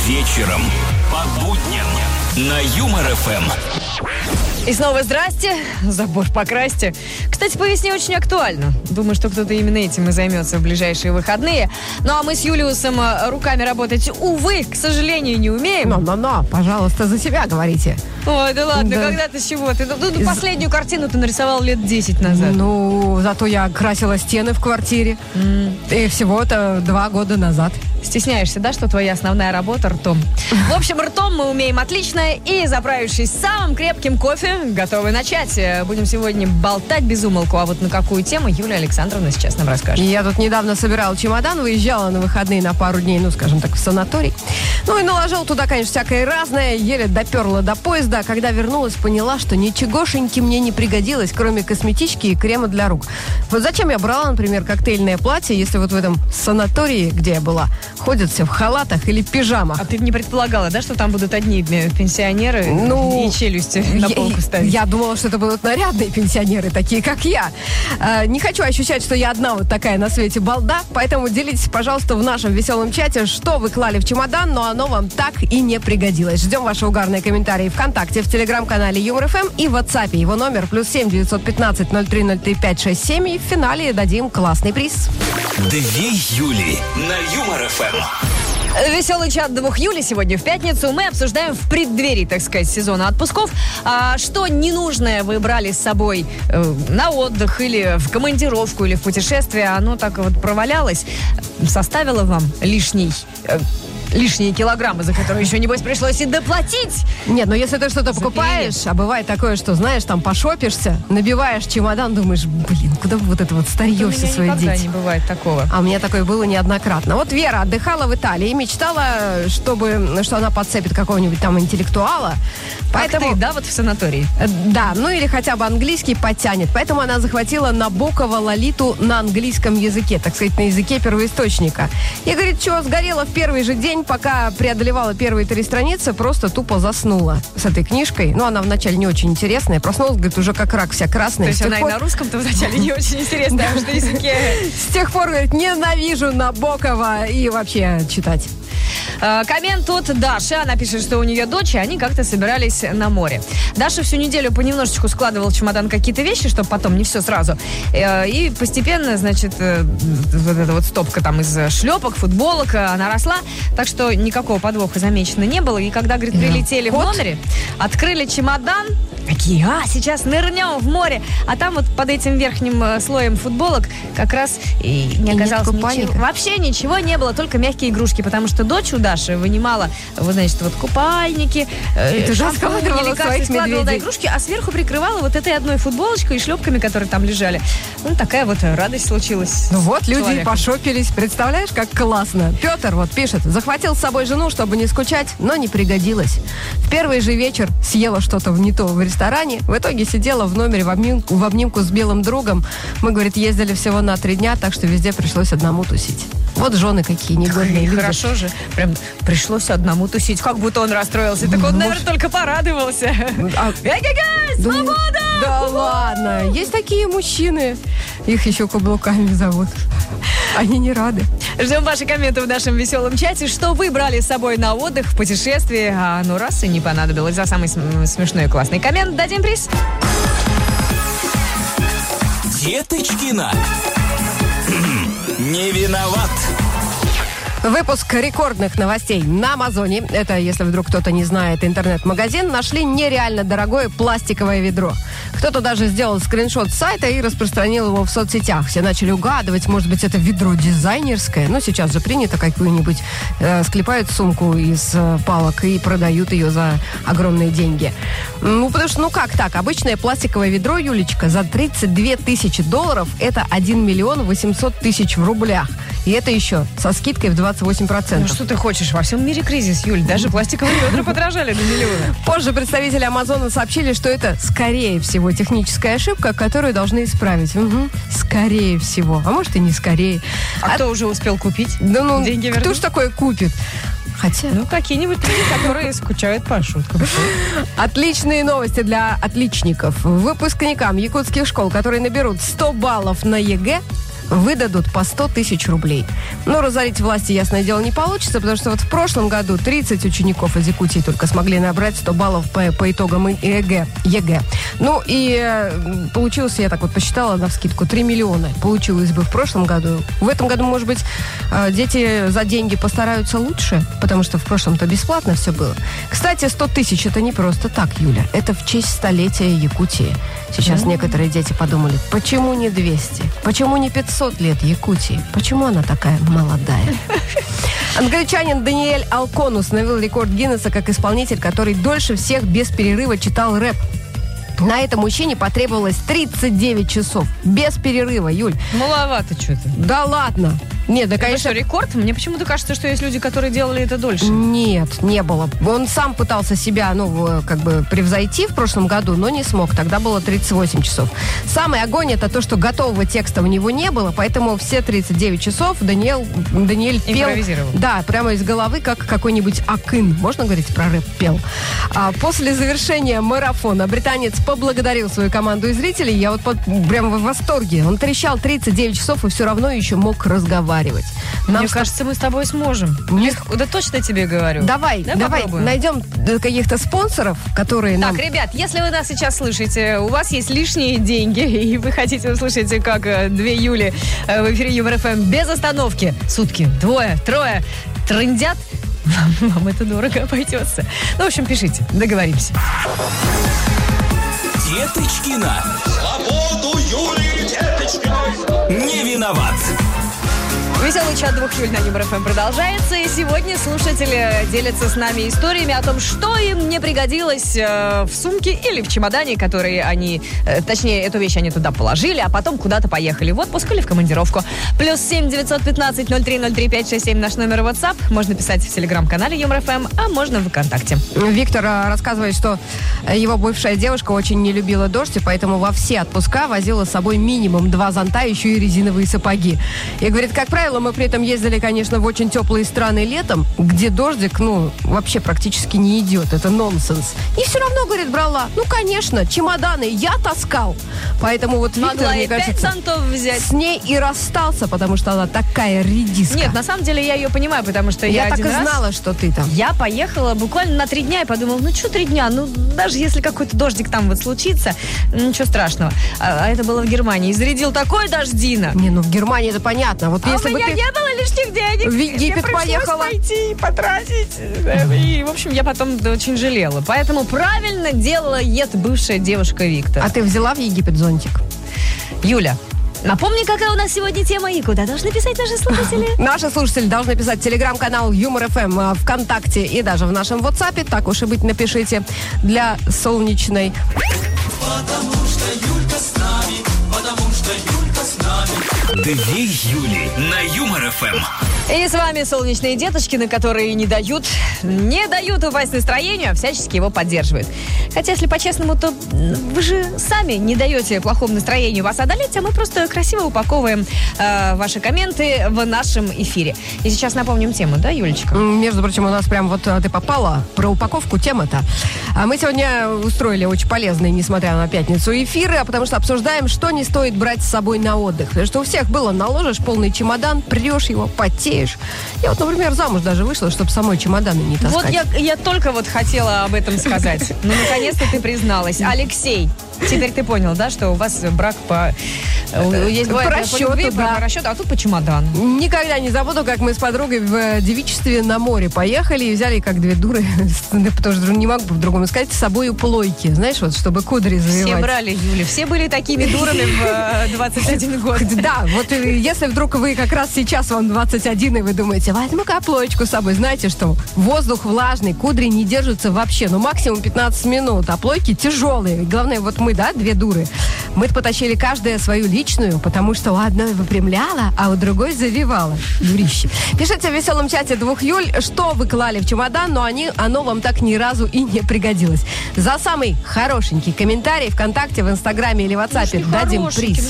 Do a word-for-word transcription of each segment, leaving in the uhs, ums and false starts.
Вечером по будням на Юмор эф эм. И снова здрасте. Забор покрасьте. Кстати, по весне очень актуально. Думаю, что кто-то именно этим и займется в ближайшие выходные. Ну, а мы с Юлиусом руками работать, увы, к сожалению, не умеем. Но-но-но, пожалуйста, за себя говорите. Ой, да ладно, Да. когда ты с чего? Ты, ну, ну, последнюю картину ты нарисовал лет десять назад. Ну, зато я красила стены в квартире. И всего-то два года назад. Стесняешься, да, что твоя основная работа ртом? В общем, ртом мы умеем отлично. И, заправившись самым крепким кофе, готовы начать. Будем сегодня болтать без умолку. А вот на какую тему Юлия Александровна сейчас нам расскажет. Я тут недавно собирала чемодан, выезжала на выходные на пару дней, ну, скажем так, в санаторий. Ну, и наложила туда, конечно, всякое разное. Еле доперла до поезда. А когда вернулась, поняла, что ничегошеньки мне не пригодилось, кроме косметички и крема для рук. Вот зачем я брала, например, коктейльное платье, если вот в этом санатории, где я была, ходят все в халатах или пижамах. А ты не предполагала, да, что там будут одни пенсионеры Ну, и челюсти на полку ставить? Я думала, что это будут нарядные пенсионеры, такие как я. Э, не хочу ощущать, что я одна вот такая на свете балда, поэтому делитесь, пожалуйста, в нашем веселом чате, что вы клали в чемодан, но оно вам так и не пригодилось. Ждем ваши угарные комментарии ВКонтакте, в Телеграм-канале Юмор эф эм и в WhatsApp. Его номер плюс семь девятьсот пятнадцать ноль три ноль три пять шесть семь. И в финале дадим классный приз. Две Юли на Юмор эф эм. Веселый чат двух Юли сегодня в пятницу. Мы обсуждаем в преддверии, так сказать, сезона отпусков, а, что ненужное вы брали с собой э, на отдых или в командировку, или в путешествие. Оно так вот провалялось, составило вам лишний... Э, лишние килограммы, за которые еще, небось, пришлось и доплатить. Нет, но если ты что-то За покупаешь, перелет. а бывает такое, что, знаешь, там пошопишься, набиваешь чемодан, думаешь, блин, куда бы вот это вот старье У все меня свои никогда деть? не бывает такого. А у меня такое было неоднократно. Вот Вера отдыхала в Италии и мечтала, чтобы, что она подцепит какого-нибудь там интеллектуала. Поэтому... Поэтому, ты, да, вот в санатории? Э, Да, ну или хотя бы английский подтянет. Поэтому она захватила Набокова Лолиту на английском языке, так сказать, на языке первоисточника. И, говорит, что сгорела в первый же день, пока преодолевала первые три страницы, просто тупо заснула с этой книжкой. Ну, она вначале не очень интересная. Проснулась, говорит, уже как рак вся красная. То есть С тех она пор- и на русском-то вначале не очень интересная, а что языке... С тех пор, говорит, ненавижу Набокова и вообще читать. Э, Коммент от Даши. Она пишет, что у нее дочь, и они как-то собирались на море. Даша всю неделю понемножечку складывала в чемодан какие-то вещи, чтобы потом не все сразу. Э, И постепенно, значит, э, вот эта вот стопка там из шлепок, футболок, э, она росла. Так что никакого подвоха замечено не было. И когда, говорит, прилетели в Кот? номере, открыли чемодан, такие, а, сейчас нырнем в море. А там вот под этим верхним э, слоем футболок как раз и не И нет оказалось купальника? ничего. Вообще ничего не было, только мягкие игрушки, потому что дочь у Даши вынимала, вот, значит, вот купальники, э, И туда шампуни, складывала лекарства, своих складывала, да, медведей. игрушки, а сверху прикрывала вот этой одной футболочкой и шлепками, которые там лежали. Ну, такая вот радость случилась. Ну вот, с люди человеком. пошопились. Представляешь, как классно. Петр вот пишет. Захватил с собой жену, чтобы не скучать, но не пригодилось. В первый же вечер съела что-то не то в ресторане. В итоге сидела в номере в обнимку, в обнимку с белым другом. Мы, говорит, ездили всего на три дня, так что везде пришлось одному тусить. Вот жены какие негодные И люди. хорошо же. Прям пришлось одному тусить. Как будто он расстроился. Так он, наверное, только порадовался. А- Эй-эй-эй, Да, свобода! да ладно, есть такие мужчины. Их еще каблуками зовут. Они не рады. Ждем ваши комменты в нашем веселом чате. Что вы брали с собой на отдых, в путешествие, а ну раз и не понадобилось. За самый см- смешной и классный коммент дадим приз. Деточкина. Не виноват. Выпуск рекордных новостей на Амазоне. Это, если вдруг кто-то не знает, интернет-магазин. Нашли нереально дорогое пластиковое ведро. Кто-то даже сделал скриншот с сайта и распространил его в соцсетях. Все начали угадывать, может быть, это ведро дизайнерское. Но сейчас же принято какую-нибудь... Э, склепают сумку из э, палок и продают ее за огромные деньги. Ну, потому что, ну как так? Обычное пластиковое ведро, Юлечка, за тридцать две тысячи долларов это один миллион восемьсот тысяч в рублях. И это еще со скидкой в двадцать восемь Ну процентов. что ты хочешь? Во всем мире кризис, Юль. Даже пластиковые ведра подорожали до миллиона. Позже представители Амазона сообщили, что это, скорее всего, техническая ошибка, которую должны исправить. Угу. Скорее всего. А может и не скорее. А, кто уже успел купить? Да ну, Деньги кто вернут? ж такое купит? Хотя... Ну, какие-нибудь люди, которые скучают по шуткам. Отличные новости для отличников. Выпускникам якутских школ, которые наберут сто баллов на ЕГЭ, выдадут по сто тысяч рублей. Но разорить власти, ясное дело, не получится, потому что вот в прошлом году тридцать учеников из Якутии только смогли набрать сто баллов по, по итогам ЕГЭ. ЕГЭ. Ну и э, получилось, я так вот посчитала навскидку, три миллиона получилось бы в прошлом году. В этом году, может быть, э, дети за деньги постараются лучше, потому что в прошлом-то бесплатно все было. Кстати, сто тысяч это не просто так, Юля. Это в честь столетия Якутии. Сейчас mm-hmm. некоторые дети подумали, почему не двести? Почему не пятьсот лет Якутии? Почему она такая молодая? Англичанин Даниэль Алкон установил рекорд Гиннесса как исполнитель, который дольше всех без перерыва читал рэп. На это мужчине потребовалось тридцать девять часов. Без перерыва, Юль. Маловато что-то. Да ладно. Нет, да, это конечно... что, рекорд? Мне почему-то кажется, что есть люди, которые делали это дольше. Нет, не было. Он сам пытался себя, ну, как бы превзойти в прошлом году, но не смог. Тогда было тридцать восемь часов. Самый огонь это то, что готового текста у него не было, поэтому все тридцать девять часов Даниэль, Даниэль пел... Импровизировал. Да, прямо из головы, как какой-нибудь акын. Можно говорить про рэп пел? А после завершения марафона британец поблагодарил свою команду и зрителей. Я вот под, прямо в восторге. Он трещал тридцать девять часов и все равно еще мог разговаривать. Нам Мне с... кажется, мы с тобой сможем. Не... Да точно тебе говорю. Давай, давай, давай попробуем. найдем каких-то спонсоров, которые так, нам... ребят, если вы нас сейчас слышите, у вас есть лишние деньги, и вы хотите услышать, как две Юли в эфире Юмор эф эм без остановки, сутки, двое, трое, трындят, вам это дорого обойдется. Ну, в общем, пишите, договоримся. Деточкина. Свободу Юлии Деточкиной. Не виноват. Веселый чат двух Юль на Юмор эф эм продолжается. И сегодня слушатели делятся с нами историями о том, что им не пригодилось э, в сумке или в чемодане, которые они, э, точнее, эту вещь они туда положили, а потом куда-то поехали в отпуск или в командировку. Плюс семь девятьсот пятнадцать ноль три ноль три пять шесть семь наш номер WhatsApp. Можно писать в телеграм-канале Юмор эф эм, а можно в ВКонтакте. Виктор а, рассказывает, что его бывшая девушка очень не любила дождь, и поэтому во все отпуска возила с собой минимум два зонта, еще и резиновые сапоги. И говорит, как правило, мы при этом ездили, конечно, в очень теплые страны летом, где дождик, ну, вообще практически не идет. Это нонсенс. И все равно, говорит, брала. Ну, конечно, чемоданы я таскал. Поэтому вот Виктор, Могла мне и пять кажется, зонтов взять. с ней и расстался, потому что она такая редиска. Нет, на самом деле я ее понимаю, потому что я, я так и раз... знала, что ты там. Я поехала буквально на три дня и подумала, ну что три дня, ну даже если какой-то дождик там вот случится, ничего страшного. А, а это было в Германии. И зарядил такой дождина. Не, ну в Германии это понятно. Вот А если у бы меня ты не было лишних денег. в Египет мне поехала, пойти и потратить. И, в общем, я потом очень жалела. Поэтому правильно делает бывшая девушка Виктора. а ты взяла в Египет зонтик? Юля, напомни, какая у нас сегодня тема и куда должны писать наши слушатели. Наши слушатели должны писать в телеграм-канал Юмор эф эм, ВКонтакте и даже в нашем WhatsApp. Так уж и быть, напишите для солнечной. Потому что Юлька с нами, потому что Юлька с нами. Две Юли на Юмор эф эм. И с вами солнечные деточкины, которые не дают, не дают упасть настроению, а всячески его поддерживают. Хотя, если по-честному, то вы же сами не даете плохому настроению вас одолеть, а мы просто красиво упаковываем э, ваши комменты в нашем эфире. И сейчас напомним тему, да, Юлечка? Между прочим, у нас прям вот ты попала про упаковку тема-то. А мы сегодня устроили очень полезный, несмотря на пятницу, эфиры, а потому что обсуждаем, что не стоит брать с собой на отдых. Потому что у всех было, наложишь полный чемодан, прешь его, потеешь. Я вот, например, замуж даже вышла, чтобы самой чемоданы не таскать. Вот я, я только вот хотела об этом сказать. Ну, наконец-то ты призналась. Алексей, теперь ты понял, да, что у вас брак по... Есть, по расчету, любви, да. По расчету, а тут по чемодану. Никогда не забуду, как мы с подругой в девичестве на море поехали и взяли, как две дуры, потому что не могу по-другому сказать, с собой плойки, знаешь, вот, чтобы кудри завивать. Все брали, Юля, все были такими дурами в двадцать один год. Да, вот если вдруг вы как раз сейчас вам двадцать один, и вы думаете, возьму-ка плоечку с собой, знаете что, воздух влажный, кудри не держатся вообще, ну максимум пятнадцать минут, а плойки тяжелые. Главное, вот мы, да, две дуры, мы потащили каждая свою личную, потому что у одной выпрямляла, а у другой завивала. Дурище. Пишите в веселом чате двух Юль, что вы клали в чемодан, но они, оно вам так ни разу и не пригодилось. За самый хорошенький комментарий ВКонтакте, в Инстаграме или WhatsApp дадим приз.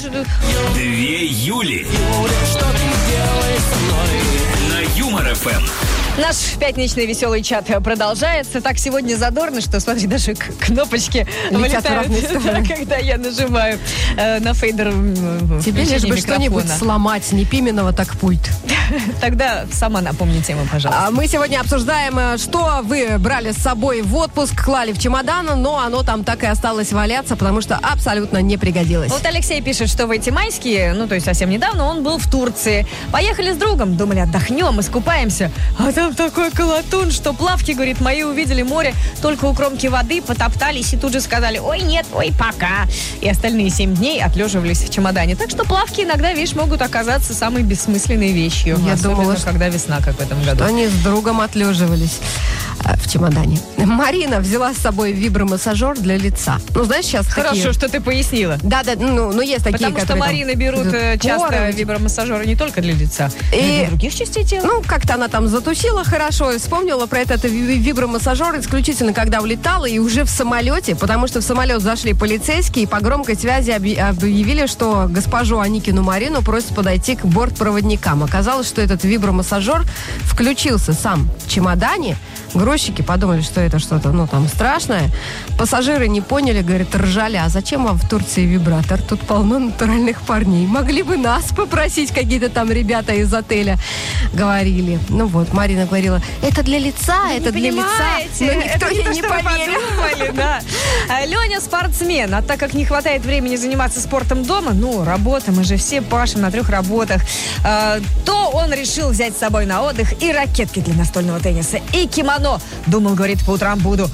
Две Юли на Юмор эф эм. Наш пятничный веселый чат продолжается. Так сегодня задорно, что, смотри, даже к- кнопочки Летят в разные вылетают, стороны. да, когда я нажимаю э, на фейдер м, Тебе лишь включение бы что-нибудь микрофона. сломать, не Пименова, так пульт. Тогда сама напомни тему, пожалуйста. А мы сегодня обсуждаем, э, что вы брали с собой в отпуск, клали в чемодан, но оно там так и осталось валяться, потому что абсолютно не пригодилось. Вот Алексей пишет, что в эти майские, ну, то есть совсем недавно, он был в Турции. Поехали с другом, думали, отдохнем, искупаемся. А там такой колотун, что плавки, говорит, мои увидели море только у кромки воды, потоптались и тут же сказали, ой, нет, ой, пока. И остальные семь дней отлеживались в чемодане. Так что плавки иногда, видишь, могут оказаться самой бессмысленной вещью. Я Особенно, думала, что- когда весна, как в этом году. Они с другом отлеживались э, в чемодане. Марина взяла с собой вибромассажер для лица. Ну, знаешь, сейчас Хорошо, такие... что ты пояснила. Да, да, ну, ну есть такие, Потому что которые там Марины берут э, поры. часто вибромассажеры не только для лица, но и И- для других частей тела. Ну, как-то она там затусила хорошо и вспомнила про этот ви- вибромассажер исключительно, когда улетала и уже в самолете, потому что в самолет зашли полицейские и по громкой связи объ- объявили, что госпожу Аникину Марину просят подойти к бортпроводникам. Оказалось, что этот вибромассажер включился сам в чемодане. Грузчики подумали, что это что-то, ну, там, страшное. Пассажиры не поняли, говорят, ржали. А зачем вам в Турции вибратор? Тут полно натуральных парней. Могли бы нас попросить, какие-то там ребята из отеля говорили. Ну вот, Марина говорила, это для лица, это для лица. Но никто это ей то, не что вы поверил. подумали, да. А Леня спортсмен, а так как не хватает времени заниматься спортом дома, ну, работа, мы же все пашем на трех работах, э, то он решил взять с собой на отдых и ракетки для настольного тенниса, и кимоно. Думал, говорит, по утрам буду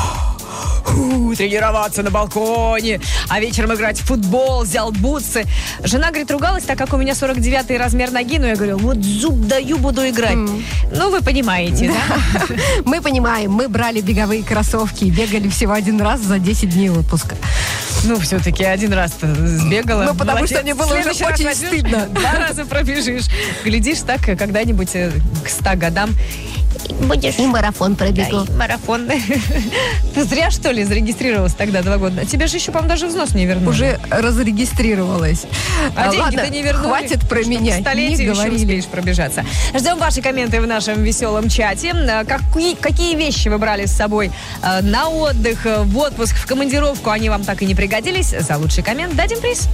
фу, тренироваться на балконе, а вечером играть в футбол, взял бутсы. Жена, говорит, ругалась, так как у меня сорок девятый размер ноги, но я говорю, вот зуб даю, буду играть. Ну, вы понимаете, да? Мы понимаем, мы брали беговые кроссовки и бегали всего один раз за десять дней отпуска. Ну, все-таки один раз-то сбегала. Ну, потому Молодец. что мне было В уже следующий раз очень возьмешь, стыдно. Два раза пробежишь. Глядишь, так когда-нибудь э, к ста годам будешь... И марафон Да, пробегу. и марафон. Ты зря, что ли, зарегистрировалась тогда два года? Тебе же еще, по-моему, даже взнос не вернули. Уже разрегистрировалась. А деньги-то ладно, не вернули. хватит про Чтоб меня, к столетию не еще говорили. успеешь пробежаться. Ждем ваши комменты в нашем веселом чате. А, Какие, какие вещи вы брали с собой э, на отдых, э, в отпуск, в командировку? Они вам так и не пригодились? За лучший коммент дадим приз.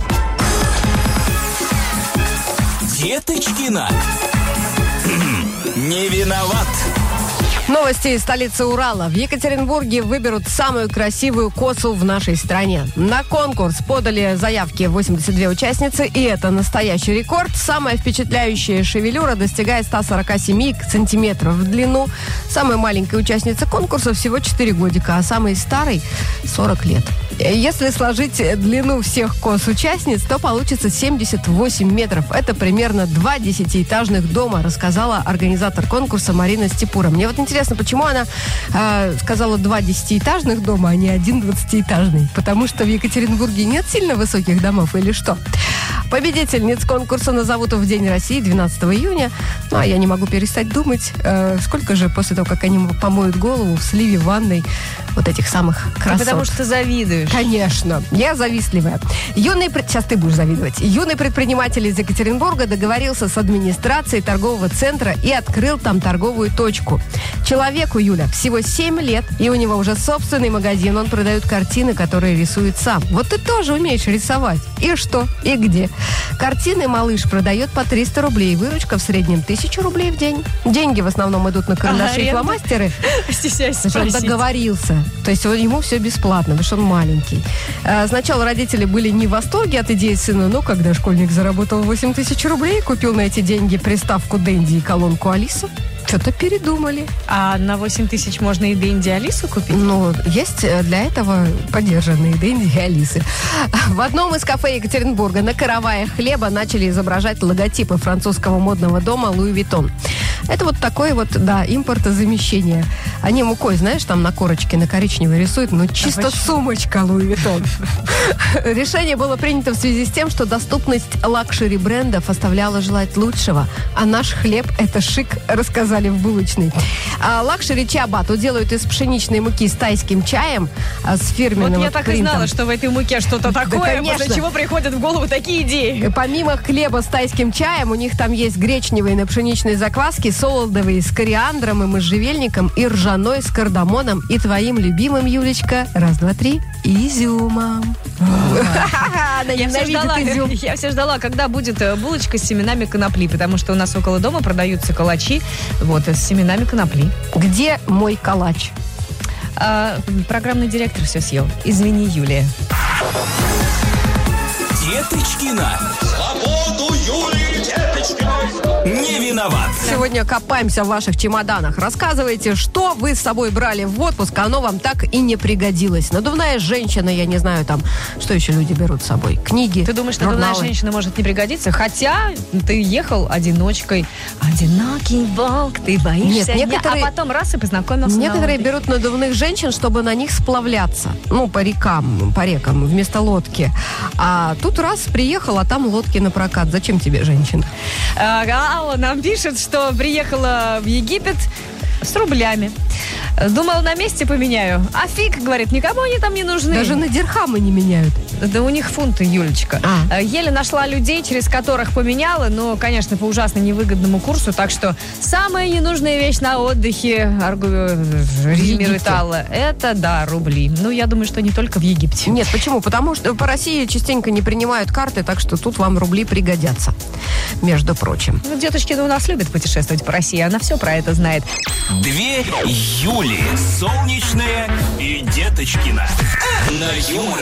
Деточкина. Не виноват. Новости из столицы Урала. В Екатеринбурге выберут самую красивую косу в нашей стране. На конкурс подали заявки восемьдесят две участницы, и это настоящий рекорд. Самая впечатляющая шевелюра достигает сто сорок семь сантиметров в длину. Самая маленькая участница конкурса всего четыре годика, а самой старой сорок лет. Если сложить длину всех кос участниц, то получится семьдесят восемь метров. Это примерно два десятиэтажных дома, рассказала организатор конкурса Марина Степура. Мне вот интересно, почему она э, сказала два десятиэтажных дома, а не один двадцатиэтажный? Потому что в Екатеринбурге нет сильно высоких домов или что? Победительниц конкурса назовут в День России двенадцатого июня. Ну, а я не могу перестать думать, э, сколько же после того, как они помоют голову в сливе в ванной вот этих самых красот. Потому что ты завидуешь. Конечно, я завистливая. Юный, пред- сейчас ты будешь завидовать. Юный предприниматель из Екатеринбурга договорился с администрацией торгового центра и открыл там торговую точку. Человеку, Юля, всего семь лет, и у него уже собственный магазин. Он продает картины, которые рисует сам. Вот ты тоже умеешь рисовать. И что? И где? Картины малыш продает по триста рублей. Выручка в среднем тысячу рублей в день. Деньги в основном идут на карандаши и аренда? фломастеры. Стесняюсь Значит, он спросить. договорился. То есть он- ему все бесплатно, потому что он маленький. А, Сначала родители были не в восторге от идеи сына, но когда школьник заработал восемь тысяч рублей, купил на эти деньги приставку Дэнди и колонку Алиса, что-то передумали. А на восемь тысяч можно и Дэнди Алису купить? Ну, есть э, для этого подержанные Дэнди и Алисы. В одном из кафе Екатеринбурга на караваях хлеба начали изображать логотипы французского модного дома Луи Виттон. Это вот такое вот, да, импортозамещение. Они мукой, знаешь, там на корочке на коричневой рисуют, но чисто почему? сумочка Луи Виттон. Решение было принято в связи с тем, что доступность лакшери брендов оставляла желать лучшего. А наш хлеб – это шик, рассказали заказали в булочной. А лакшери чиабатту делают из пшеничной муки с тайским чаем, а, с фирменным Вот я так принтом. и знала, что в этой муке что-то такое, конечно. после чего приходят в голову такие идеи. Помимо хлеба с тайским чаем, у них там есть гречневые на пшеничной закваске, солодовые с кориандром и можжевельником, и ржаной с кардамоном, и твоим любимым, Юлечка, раз, два, три, изюмом. Она Я все, ненавидит ждала, изюм. я все ждала, когда будет э, булочка с семенами конопли, потому что у нас около дома продаются калачи вот, с семенами конопли. Где мой калач? А, программный директор все съел. Извини, Юлия. Деточкина. Свободу Юлии Деточкиной. Не виноват. Сегодня копаемся в ваших чемоданах. Рассказывайте, что вы с собой брали в отпуск, а оно вам так и не пригодилось. Надувная женщина, я не знаю, там, что еще люди берут с собой? Книги, Ты думаешь, надувная журналы. женщина может не пригодиться? Хотя ты ехал одиночкой. Одинокий волк, ты боишься Нет, дня, некоторые- а потом раз и познакомился. Некоторые на отдыхе. берут надувных женщин, чтобы на них сплавляться. Ну, по рекам, по рекам, вместо лодки. А тут раз приехал, а там лодки на прокат. Зачем тебе женщина? А, Алла нам пишет, что приехала в Египет с рублями. Думала, на месте поменяю. А фиг, говорит, никому они там не нужны. Даже на дирхамы не меняют. Да у них фунты, Юлечка. А. Э, Еле нашла людей, через которых поменяла, но, конечно, по ужасно невыгодному курсу. Так что самая ненужная вещь на отдыхе, аргу... резюмирует, это, да, рубли. Ну, я думаю, что не только в Египте. Нет, почему? Потому что по России частенько не принимают карты, так что тут вам рубли пригодятся, между прочим. Ну, деточкина у нас любит путешествовать по России, она все про это знает. Две Юли. Солнечная и Деточкина. На Юмор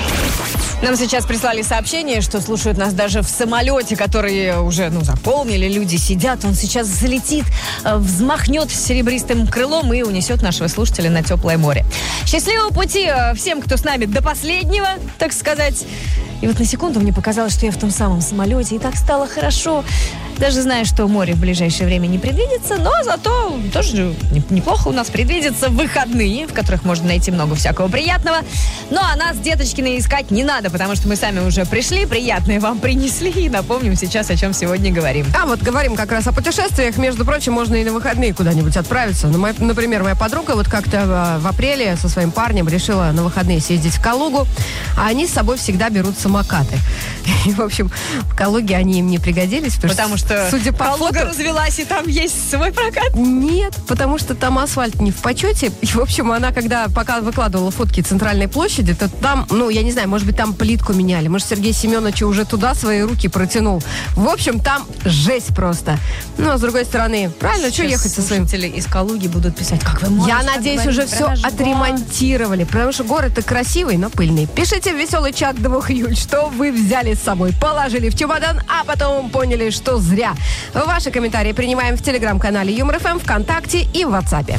ФМ. Нам сейчас прислали сообщение, что слушают нас даже в самолете, который уже, ну, заполнили, люди сидят, он сейчас залетит, э, взмахнет серебристым крылом и унесет нашего слушателя на теплое море. Счастливого пути э, всем, кто с нами до последнего, так сказать. И вот на секунду мне показалось, что я в том самом самолете, и так стало хорошо. Даже знаю, что море в ближайшее время не предвидится, но зато тоже неплохо у нас предвидятся выходные, в которых можно найти много всякого приятного. Ну, а нас, Деточкиной, искать не надо, потому что мы сами уже пришли, приятное вам принесли, и напомним сейчас, о чем сегодня говорим. А вот говорим как раз о путешествиях. Между прочим, можно и на выходные куда-нибудь отправиться. Ну, моя- например, моя подруга вот как-то в апреле со своим парнем решила на выходные съездить в Калугу, а они с собой всегда берут самокаты. И, в общем, в Калуге они им не пригодились, потому, Потому что судя по Калуга фото, развелась, и там есть свой прокат. нет, потому что там асфальт не в почете. И, в общем, она, когда пока выкладывала фотки центральной площади, то там, ну, я не знаю, может быть, там плитку меняли. Может, Сергей Семенович уже туда свои руки протянул. В общем, там жесть просто. Ну, а с другой стороны, правильно, что Сейчас ехать со своим... слушатели из Калуги будут писать, как вы можете Я так надеюсь, говорить уже про все наш город? отремонтировали, потому что город-то красивый, но пыльный. Пишите в веселый чат двух июля, что вы взяли с собой, положили в чемодан, а потом поняли, что зря. Ваши комментарии принимаем в телеграм-канале Юмор ФМ, ВКонтакте и в WhatsApp.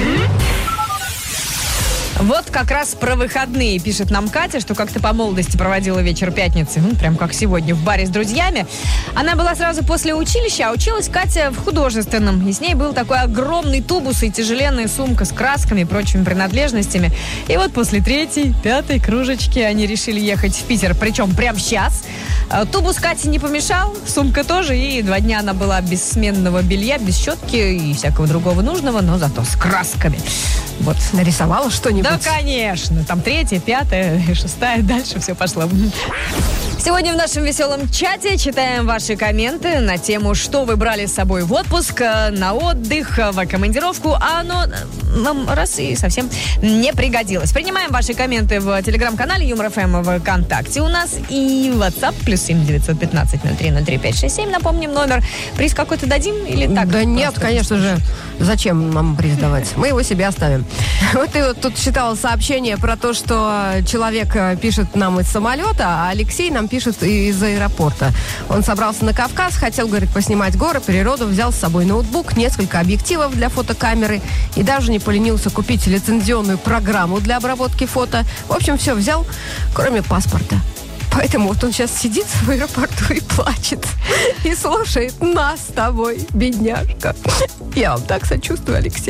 Вот как раз про выходные пишет нам Катя, что как-то по молодости проводила вечер пятницы, ну, прям как сегодня, в баре с друзьями. Она была сразу после училища, а училась Катя в художественном. И с ней был такой огромный тубус и тяжеленная сумка с красками и прочими принадлежностями. И вот после третьей, пятой кружечки они решили ехать в Питер, причем прямо сейчас. А, Тубус Кате не помешал, сумка тоже, и два дня она была без сменного белья, без щетки и всякого другого нужного, но зато с красками. Вот. Нарисовала что-нибудь? Да, конечно. Там третья, пятая, шестая, дальше все пошло. Сегодня в нашем веселом чате читаем ваши комменты на тему, что вы брали с собой в отпуск, э, на отдых, э, в командировку, а оно э, нам раз и совсем не пригодилось. Принимаем ваши комменты в телеграм-канале Юмор ФМ, в ВКонтакте у нас и в WhatsApp плюс семь девятьсот пятнадцать ноль три ноль три пять шесть семь. Напомним номер. Приз какой-то дадим или так? Да нет, просто конечно же. Зачем нам приз давать? Мы его себе оставим. Вот ты вот тут читала сообщение про то, что человек э, пишет нам из самолета, а Алексей нам пишет из аэропорта. Он собрался на Кавказ, хотел, говорит, поснимать горы, природу, взял с собой ноутбук, несколько объективов для фотокамеры и даже не поленился купить лицензионную программу для обработки фото. В общем, все взял, кроме паспорта. Поэтому вот он сейчас сидит в аэропорту и плачет. И слушает нас с тобой, бедняжка. Я вам так сочувствую, Алексей.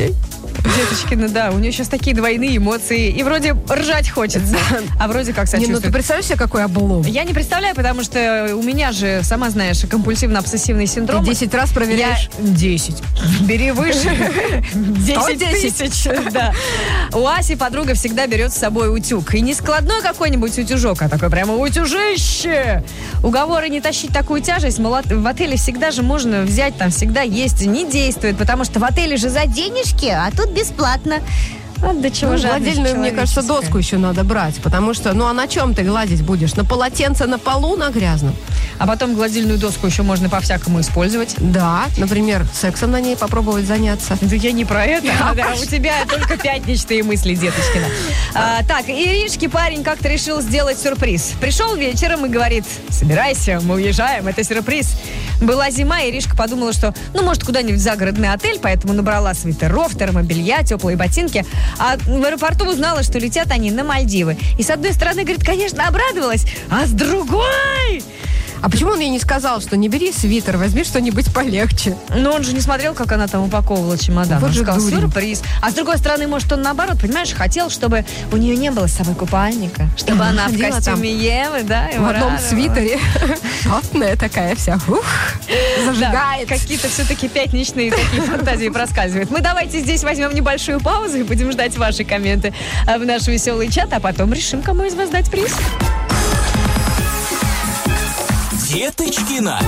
Деточкина, да, у нее сейчас такие двойные эмоции. И вроде ржать хочется, а вроде как Не, ну сочувствует. ты представляешь себе, какой облом? Я не представляю, потому что у меня же, сама знаешь, компульсивно-обсессивный Ты синдром. десять раз проверяешь? Я... Десять. Бери выше. Десять тысяч. Да. У Аси подруга всегда берет с собой утюг. И не складной какой-нибудь утюжок, а такой прямо утюжище. Уговоры не тащить такую тяжесть в отеле всегда же можно взять, там всегда есть. Не действует, потому что в отеле же за денежки, а тут бесплатно. Вот до чего Ну, жадность гладильную, мне кажется, человеческая. доску еще надо брать, потому что, ну, а на чем ты гладить будешь? На полотенце на полу, на грязном? А потом гладильную доску еще можно по-всякому использовать. Да, например, сексом на ней попробовать заняться. Да я не про это. А, да, у тебя только пятничные мысли, деточкина. А, так, Иришке парень как-то решил сделать сюрприз. Пришел вечером и говорит: собирайся, мы уезжаем, это сюрприз. Была зима, и Иришка подумала, что, ну, может, куда-нибудь в загородный отель, поэтому набрала свитеров, термобелья, теплые ботинки. А в аэропорту узнала, что летят они на Мальдивы. И с одной стороны, говорит, конечно, обрадовалась, а с другой... А почему он ей не сказал, что не бери свитер, возьми что-нибудь полегче? Но он же не смотрел, как она там упаковывала чемодан. Вот Он же сказал, дурень. сюрприз. А с другой стороны, может, он наоборот, понимаешь, хотел, чтобы у нее не было с собой купальника. Чтобы она в ходила костюме Евы, да, и В одном радовала. свитере. Шатная такая вся. Ух, зажигает. Да, какие-то все-таки пятничные такие фантазии проскальзывают. Мы давайте здесь возьмем небольшую паузу и будем ждать ваши комменты в наш веселый чат, а потом решим, кому из вас дать приз. Деточкина.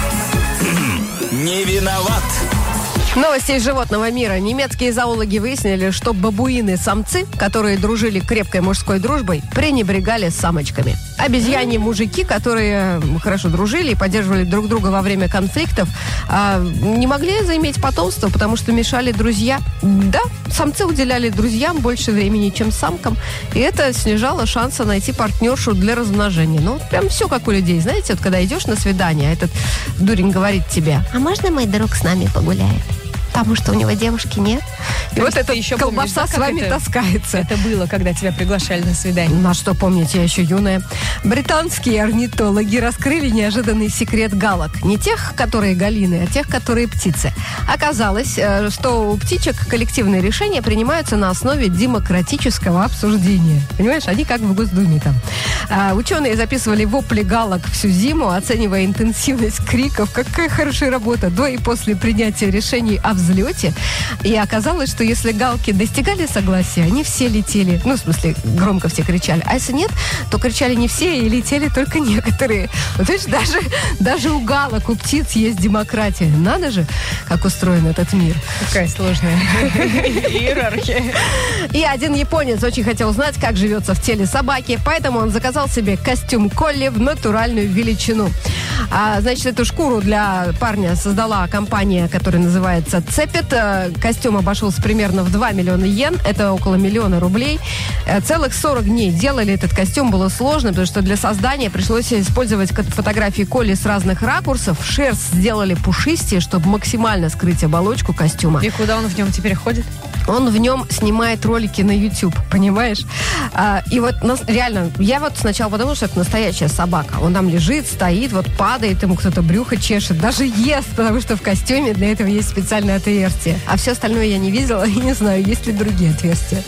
Не виноват. Новости из животного мира. Немецкие зоологи выяснили, что бабуины-самцы, которые дружили крепкой мужской дружбой, пренебрегали самочками. Обезьяне мужики, которые хорошо дружили и поддерживали друг друга во время конфликтов, а, не могли заиметь потомство, потому что мешали друзья. Да, самцы уделяли друзьям больше времени, чем самкам, и это снижало шансы найти партнершу для размножения. Ну, вот прям все как у людей. Знаете, вот когда идешь на свидание, а этот дурень говорит тебе: а можно мой друг с нами погуляет? Потому что у него девушки нет. И То вот есть эта ты еще помнишь, колбаса да, с как вами это- таскается. Это было, когда тебя приглашали на свидание. На что помнить, я еще юная. Британские орнитологи раскрыли неожиданный секрет галок. Не тех, которые галины, а тех, которые птицы. Оказалось, э, что у птичек коллективные решения принимаются на основе демократического обсуждения. Понимаешь, они как в Госдуме там. А, ученые записывали вопли галок всю зиму, оценивая интенсивность криков. Какая хорошая работа. До и после принятия решений о взлете. И оказалось, что если галки достигали согласия, они все летели. Ну, в смысле, громко все кричали. А если нет, то кричали не все и летели только некоторые. Вот видишь, даже, даже у галок, у птиц есть демократия. Надо же, как устроен этот мир. Какая сложная иерархия. И один японец очень хотел узнать, как живется в теле собаки, поэтому он заказал себе костюм Колли в натуральную величину. А, значит, эту шкуру для парня создала компания, которая называется Цепет. Костюм обошелся примерно в два миллиона йен, это около миллиона рублей. Э, Целых сорок дней делали этот костюм, было сложно, потому что для создания пришлось использовать ко- фотографии Колли с разных ракурсов. Шерсть сделали пушистее, чтобы максимально скрыть оболочку костюма. И куда он в нем теперь ходит? Он в нем снимает ролики на YouTube, понимаешь? А, и вот нас- реально, я вот сначала подумала, что это настоящая собака. Он там лежит, стоит, вот падает, ему кто-то брюхо чешет, даже ест, потому что в костюме для этого есть специальное отверстие. А все остальное я не видела и не знаю, есть ли другие отверстия.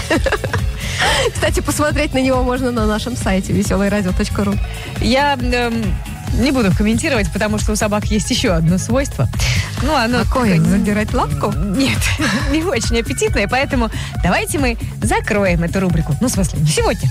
Кстати, посмотреть на него можно на нашем сайте веселое радио точка ру. Я эм, не буду комментировать, потому что у собак есть еще одно свойство. Ну, оно Какое? такое- Задирать лапку? Нет, не очень аппетитное, поэтому давайте мы закроем эту рубрику. Ну, в смысле, не сегодня.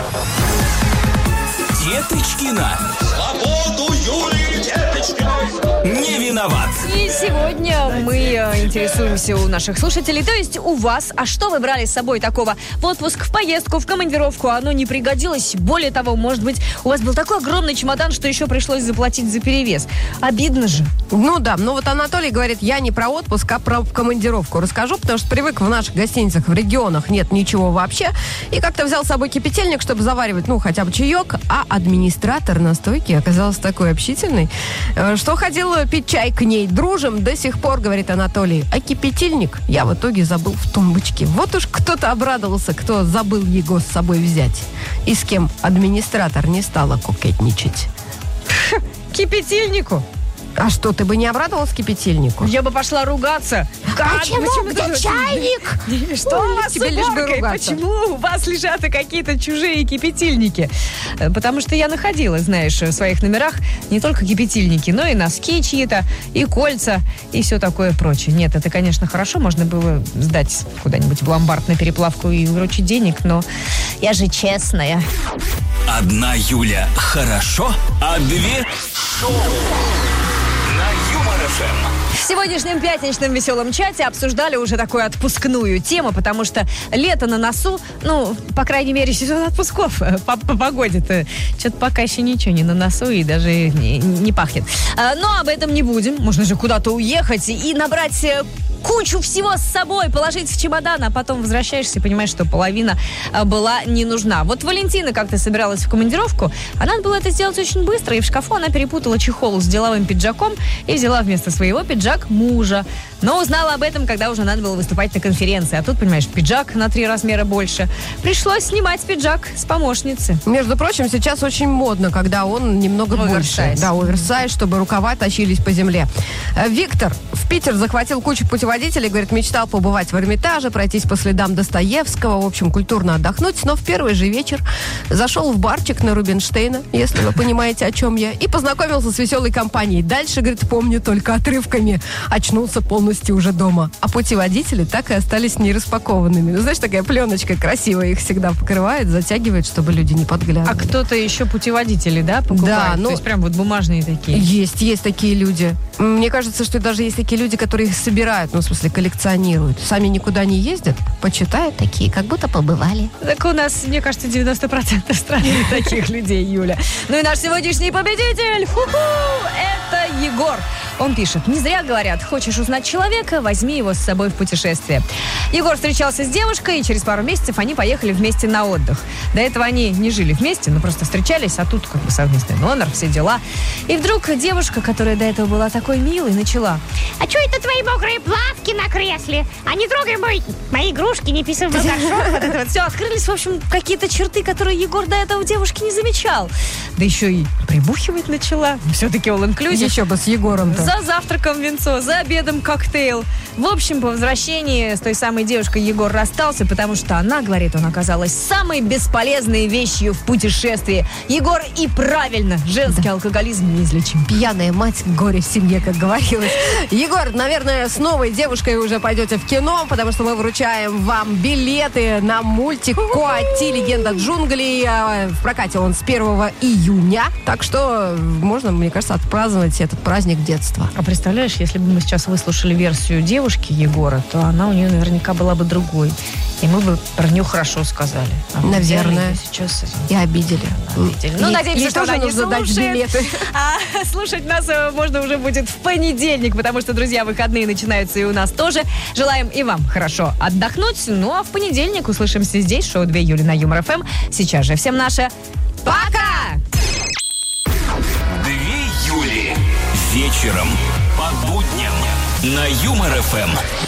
Деточкина. Свободу Юлии Деточкиной. Не виноват. И сегодня мы э, интересуемся у наших слушателей, то есть у вас. А что вы брали с собой такого в отпуск, в поездку, в командировку? Оно не пригодилось. Более того, может быть, у вас был такой огромный чемодан, что еще пришлось заплатить за перевес. Обидно же. Ну да, но вот Анатолий говорит, я не про отпуск, а про командировку расскажу, потому что привык в наших гостиницах, в регионах нет ничего вообще. И как-то взял с собой кипятильник, чтобы заваривать, ну, хотя бы чаек, а администратор на стойке оказался такой общительный, э, что ходил пить чай к ней. Дружим до сих пор, говорит Анатолий. А кипятильник я в итоге забыл в тумбочке. Вот уж кто-то обрадовался, кто забыл его с собой взять. И с кем администратор не стала кокетничать. Кипятильнику. А что, ты бы не обрадовалась кипятильнику? Я бы пошла ругаться. Как? Почему? Где ты- чайник? Что Ой, у вас с тебе лишь бы уборкой? ругаться. Почему у вас лежат какие-то чужие кипятильники? Э, Потому что я находила, знаешь, в своих номерах не только кипятильники, но и носки чьи-то, и кольца, и все такое прочее. Нет, это, конечно, хорошо, можно было сдать куда-нибудь в ломбард на переплавку и выручить денег, но я же честная. Одна Юля хорошо, а две шоу на Юмор ФМ. В сегодняшнем пятничном веселом чате обсуждали уже такую отпускную тему, потому что лето на носу, ну, по крайней мере, сезон отпусков по, по погоде-то. Что-то пока еще ничего не на носу и даже не, не пахнет. А, но об этом не будем. Можно же куда-то уехать и набрать э, кучу всего с собой, положить в чемодан, а потом возвращаешься и понимаешь, что половина а, была не нужна. Вот Валентина как-то собиралась в командировку, а надо было это сделать очень быстро, и в шкафу она перепутала чехол с деловым пиджаком и взяла вместо своего пиджак мужа. Но узнала об этом, когда уже надо было выступать на конференции. А тут, понимаешь, пиджак на три размера больше. Пришлось снимать пиджак с помощницы. Между прочим, сейчас очень модно, когда он немного Оверсайз. больше. Да, оверсайз, чтобы рукава тащились по земле. Э, Виктор в Питер захватил кучу путеводителей, говорит, мечтал побывать в Эрмитаже, пройтись по следам Достоевского, в общем, культурно отдохнуть, но в первый же вечер зашел в барчик на Рубинштейна, если вы понимаете, о чем я, и познакомился с веселой компанией. Дальше, говорит, помню только отрывками. Очнулся полностью уже дома. А путеводители так и остались не распакованными. Ну, знаешь, такая пленочка красивая их всегда покрывает, затягивает, чтобы люди не подглядывали. А кто-то еще путеводители, да, покупает? Да, ну- То есть прям вот бумажные такие. Есть, есть такие люди. Мне кажется, что даже есть такие люди, которые их собирают, ну, в смысле, коллекционируют. Сами никуда не ездят, почитают такие, как будто побывали. Так у нас, мне кажется, девяносто процентов страны таких людей, Юля. Ну и наш сегодняшний победитель, ху-ху, это Егор. Он пишет, не зря говорят, хочешь узнать человека, возьми его с собой в путешествие. Егор встречался с девушкой, и через пару месяцев они поехали вместе на отдых. До этого они не жили вместе, но просто встречались, а тут как бы совместный номер, все дела. И вдруг девушка, которая до этого была такой милой, начала: А что это твои мокрые плавки на кресле? А не трогай мой, мои игрушки, не писай в горшок. вот это вот все, открылись, в общем, какие-то черты, которые Егор до этого в девушке не замечал. Да еще и прибухивать начала. Все-таки all-inclusive. Еще бы с Егором-то. За завтраком винцо, за обедом коктейл. В общем, по возвращении с той самой девушкой Егор расстался, потому что она, говорит, он оказалась самой бесполезной вещью в путешествии. Егор, и правильно, женский алкоголизм неизлечим. Пьяная мать, горе в семье, как говорилось. Егор, наверное, с новой девушкой уже пойдете в кино, потому что мы вручаем вам билеты на мультик «Коати. Легенда джунглей». А, В прокате он с первого июня. Так что можно, мне кажется, отпраздновать этот праздник детства. А представляешь, если бы мы сейчас выслушали версию девушки Егора, то она у нее наверняка была бы другой. И мы бы про нее хорошо сказали. А мы взяли Наверное. ее сейчас... И обидели. обидели. Ну, Ей- надеемся, ей что тоже она не нужно дать слушает. билеты. А слушать нас э, можно уже будет в понедельник, потому что, друзья, выходные начинаются и у нас тоже. Желаем и вам хорошо отдохнуть. Ну, а в понедельник услышимся здесь. Шоу «две Юли» на Юмор ФМ. Сейчас же всем наше пока! Две Юли вечером по будням на Юмор ФМ.